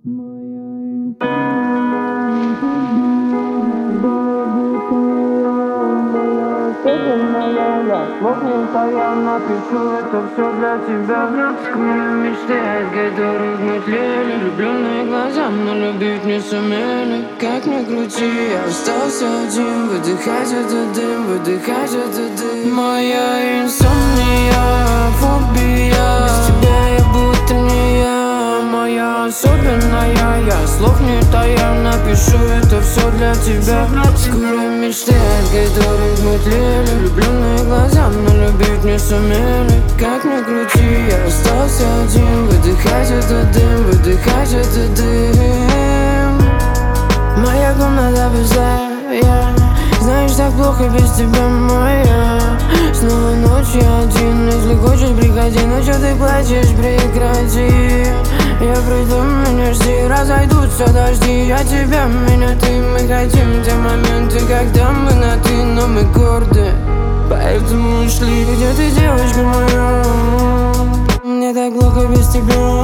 Словно я напишу это все для тебя. Скоро мечты, от которых мы тлели. Влюбленные глаза, но любить не сумели. Как ни крути, я остался один. Выдыхать этот дым, выдыхать этот дым. Моя инсомния, фобия. Без тебя я будто не я. Моя особенная, я слов не тая. Напишу это все для тебя. Скоро мечты, от которых мы тлели. Влюбленные глаза, но любить не сумели. Как ни крути, я остался один. Выдыхать этот дым, выдыхать этот дым. Моя комната пустая, знаешь, так плохо без тебя, моя. Снова ночь, я один. Если хочешь, приходи, но чё ты плачешь, прекрати. Я приду, меня жди, разойдутся дожди. Я тебя, меня ты, мы хотим те моменты, когда мы на ты, но мы горды. Поэтому ушли. Где ты, девочка моя? Мне так плохо без тебя.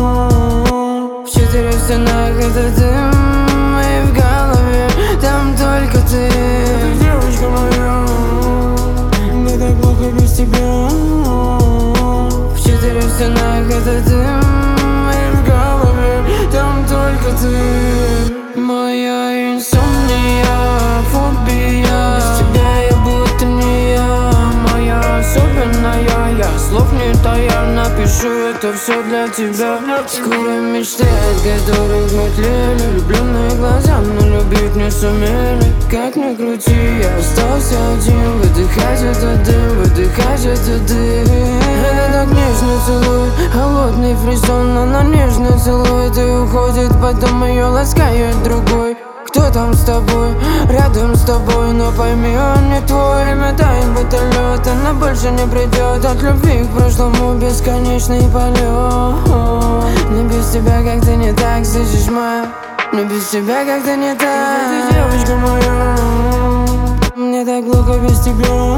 В 4 стенах это дым, и в голове там только ты. Девочка моя, мне так плохо без тебя. В 4 стенах это дым, и в голове там только ты. Моя инсомния, фобия. Без тебя я будто не я. Моя особенная, я слов не тая. Напишу это все для тебя. Скоро мечты, от которых мы тлели. Влюбленные глаза, но любить не сумели. Как ни крути, я остался один. Выдыхать этот дым, выдыхать этот дым. Она так нежно целует, холодный фрисон. Она нежно целует и уходит, потом ее ласкает другой. Кто там с тобой, рядом с тобой, но пойми, он не твой. Время тает, будто лед, она больше не придет. От любви к прошлому бесконечный полет. Но без тебя как-то не так, слышишь, моя? Но без тебя как-то не так. Ты, девочка моя, мне так плохо без тебя.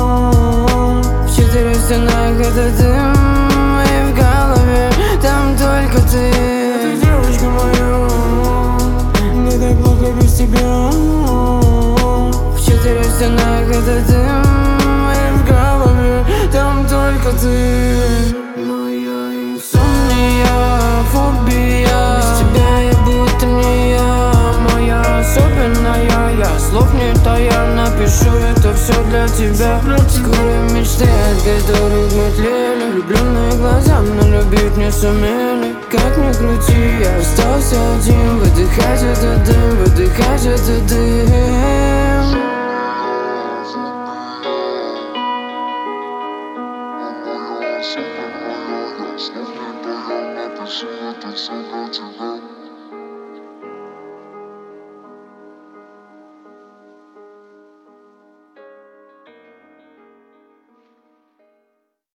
В 4 стенах это дым, и в голове там только ты. Ты, девочка моя, мне так плохо без тебя. В 4 стенах это дым, и в голове там только ты. Моя инсомния, фобия. Без тебя я будто не я. Моя особенная, я слов не тая. Напишу это все для тебя. Скоро мечты, от которых мы тлели. Влюбленные глаза, но любить не сумели. Как ни крути, я остался один. Выдыхать этот дым, выдыхать этот дым. Напишу это все для тебя.